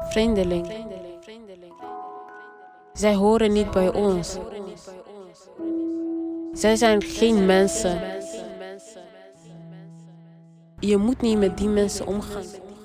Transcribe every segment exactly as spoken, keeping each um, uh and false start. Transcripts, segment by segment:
Vreemdeling. Zij horen niet bij ons. Zij zijn geen mensen. Je moet niet met die mensen omgaan.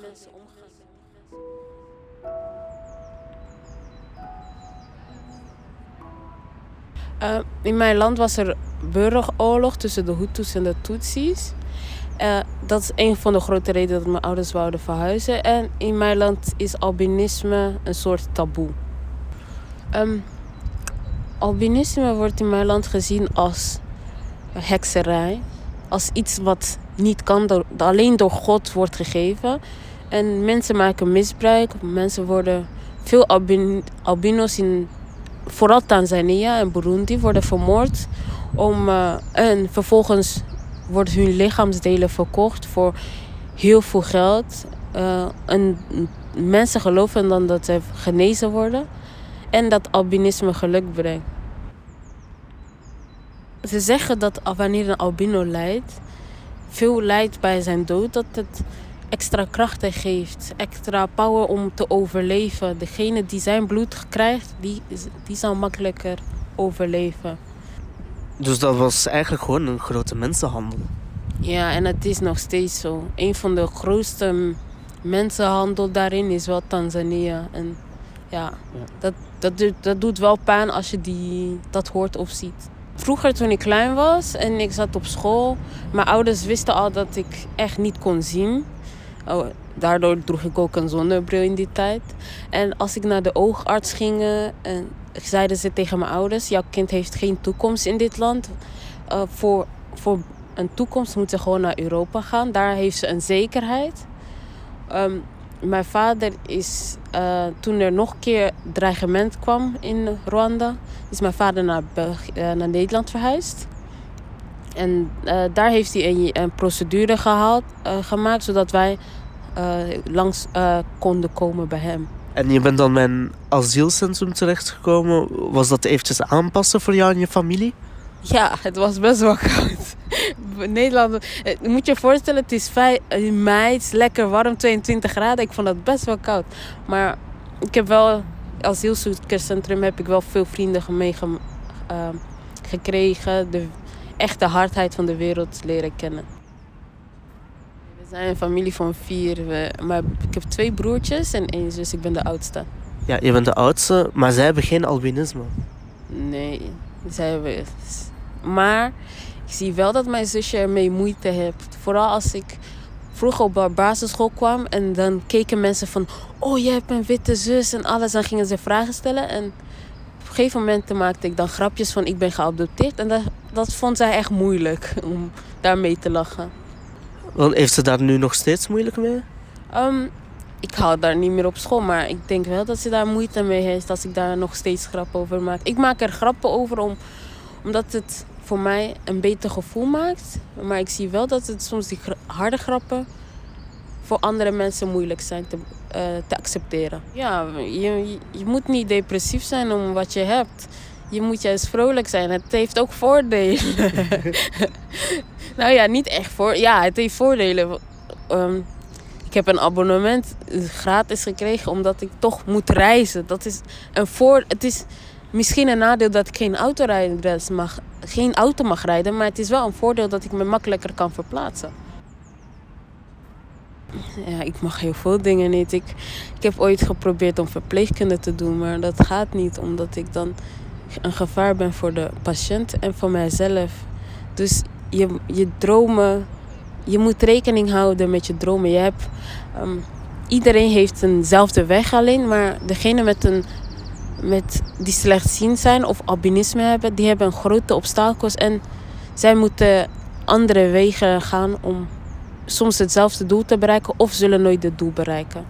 Uh, in mijn land was er burgeroorlog tussen de Hutus en de Tutsis. Uh, dat is een van de grote redenen dat mijn ouders wouden verhuizen. En in mijn land is albinisme een soort taboe. Um, albinisme wordt in mijn land gezien als hekserij. Als iets wat niet kan, door, alleen door God wordt gegeven. En mensen maken misbruik. Mensen worden... Veel albin, albino's in... Vooral Tanzania en Burundi worden vermoord. Om, uh, en vervolgens worden hun lichaamsdelen verkocht voor heel veel geld. Uh, en mensen geloven dan dat ze genezen worden. En dat albinisme geluk brengt. Ze zeggen dat wanneer een albino lijdt, veel lijdt bij zijn dood, dat het extra krachten geeft. Extra power om te overleven. Degene die zijn bloed krijgt, die, die zal makkelijker overleven. Dus dat was eigenlijk gewoon een grote mensenhandel? Ja, en het is nog steeds zo. Een van de grootste mensenhandel daarin is wel Tanzania. En ja, ja. Dat, dat, doet, dat doet wel pijn als je die, dat hoort of ziet. Vroeger toen ik klein was en ik zat op school, mijn ouders wisten al dat ik echt niet kon zien. Oh, daardoor droeg ik ook een zonnebril in die tijd. En als ik naar de oogarts ging, en zeiden ze tegen mijn ouders, jouw kind heeft geen toekomst in dit land. Uh, voor, voor een toekomst moet ze gewoon naar Europa gaan. Daar heeft ze een zekerheid. Um, mijn vader is, uh, toen er nog een keer dreigement kwam in Rwanda, is mijn vader naar, België, uh, naar Nederland verhuisd. En uh, daar heeft hij een, een procedure gehaald, uh, gemaakt, zodat wij uh, langs uh, konden komen bij hem. En je bent dan bij een asielcentrum terechtgekomen. Was dat eventjes aanpassen voor jou en je familie? Ja, het was best wel koud. Nederland, je moet je voorstellen, het is in mei, het is lekker warm, tweeëntwintig graden. Ik vond dat best wel koud. Maar ik heb wel, als asielzoekerscentrum heb ik wel veel vrienden meege, uh, gekregen. De echte hardheid van de wereld leren kennen. We zijn een familie van vier. We, maar ik heb twee broertjes en één zus. Ik ben de oudste. Ja, je bent de oudste, maar zij hebben geen albinisme. Nee, zij hebben... Maar ik zie wel dat mijn zusje ermee moeite heeft. Vooral als ik vroeger op de basisschool kwam en dan keken mensen van, oh, je hebt een witte zus en alles. Dan gingen ze vragen stellen en op een gegeven moment maakte ik dan grapjes van, ik ben geadopteerd. En dat, dat vond zij echt moeilijk om daarmee te lachen. Want heeft ze daar nu nog steeds moeilijk mee? Um, ik hou daar niet meer op school, maar ik denk wel dat ze daar moeite mee heeft als ik daar nog steeds grappen over maak. Ik maak er grappen over om, omdat het voor mij een beter gevoel maakt. Maar ik zie wel dat het soms die harde grappen voor andere mensen moeilijk zijn te, uh, te accepteren. Ja, je, je moet niet depressief zijn om wat je hebt. Je moet juist vrolijk zijn. Het heeft ook voordelen. Nou ja, niet echt voor. Ja, het heeft voordelen. Um, ik heb een abonnement gratis gekregen omdat ik toch moet reizen. Dat is een voor. Het is misschien een nadeel dat ik geen auto rijden mag, geen auto mag rijden, maar het is wel een voordeel dat ik me makkelijker kan verplaatsen. Ja, ik mag heel veel dingen niet. Ik, ik heb ooit geprobeerd om verpleegkunde te doen, maar dat gaat niet omdat ik dan een gevaar ben voor de patiënt en voor mijzelf. Dus je, je dromen, je moet rekening houden met je dromen. Je hebt, um, iedereen heeft eenzelfde weg alleen, maar degene met een met die slechtziend zijn of albinisme hebben, die hebben grote obstakels en zij moeten andere wegen gaan om soms hetzelfde doel te bereiken of zullen nooit het doel bereiken.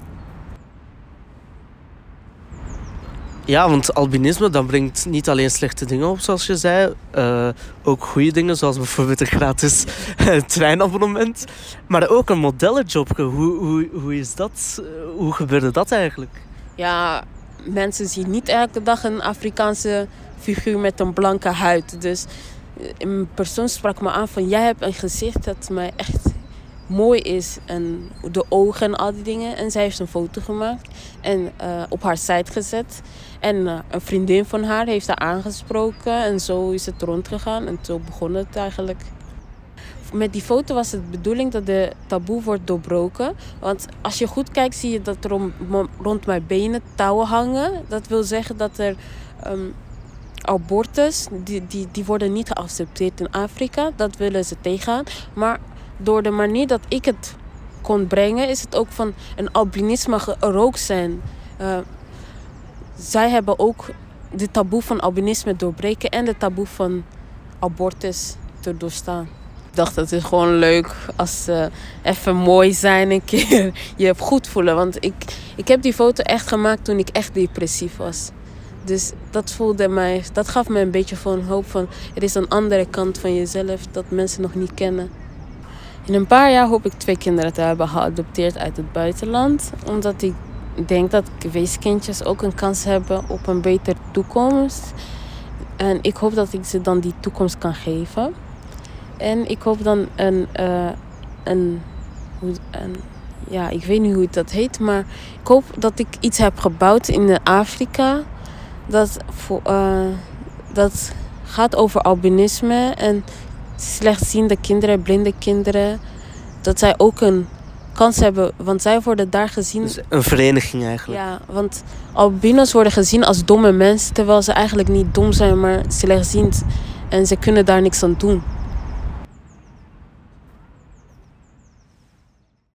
Ja, want albinisme dat brengt niet alleen slechte dingen op, zoals je zei. Uh, ook goede dingen, zoals bijvoorbeeld een gratis uh, treinabonnement. Maar ook een modellenjob. Hoe, hoe, hoe is dat? Uh, hoe gebeurde dat eigenlijk? Ja, mensen zien niet elke dag een Afrikaanse figuur met een blanke huid. Dus een persoon sprak me aan van, jij hebt een gezicht dat mij echt mooi is en de ogen en al die dingen. En zij heeft een foto gemaakt en uh, op haar site gezet. En uh, een vriendin van haar heeft haar aangesproken en zo is het rondgegaan. En zo begon het eigenlijk. Met die foto was het de bedoeling dat de taboe wordt doorbroken. Want als je goed kijkt zie je dat er om, rond mijn benen touwen hangen. Dat wil zeggen dat er um, abortus, die, die, die worden niet geaccepteerd in Afrika. Dat willen ze tegengaan. Maar door de manier dat ik het kon brengen is het ook van een albinisme er ook zijn. Uh, zij hebben ook de taboe van albinisme doorbreken en de taboe van abortus te doorstaan. Ik dacht, het is gewoon leuk als ze even mooi zijn een keer. Je hebt goed voelen. Want ik, ik heb die foto echt gemaakt toen ik echt depressief was. Dus dat voelde mij, dat gaf me een beetje van hoop van er is een andere kant van jezelf dat mensen nog niet kennen. In een paar jaar hoop ik twee kinderen te hebben geadopteerd uit het buitenland. Omdat ik denk dat weeskindjes ook een kans hebben op een betere toekomst. En ik hoop dat ik ze dan die toekomst kan geven. En ik hoop dan een, uh, een, een, ja, ik weet niet hoe dat heet, maar ik hoop dat ik iets heb gebouwd in Afrika. Dat, voor, uh, dat gaat over albinisme en slechtziende kinderen, blinde kinderen. Dat zij ook een kans hebben, want zij worden daar gezien. Dus een vereniging eigenlijk. Ja, want albino's worden gezien als domme mensen, terwijl ze eigenlijk niet dom zijn, maar slechtziend. En ze kunnen daar niks aan doen.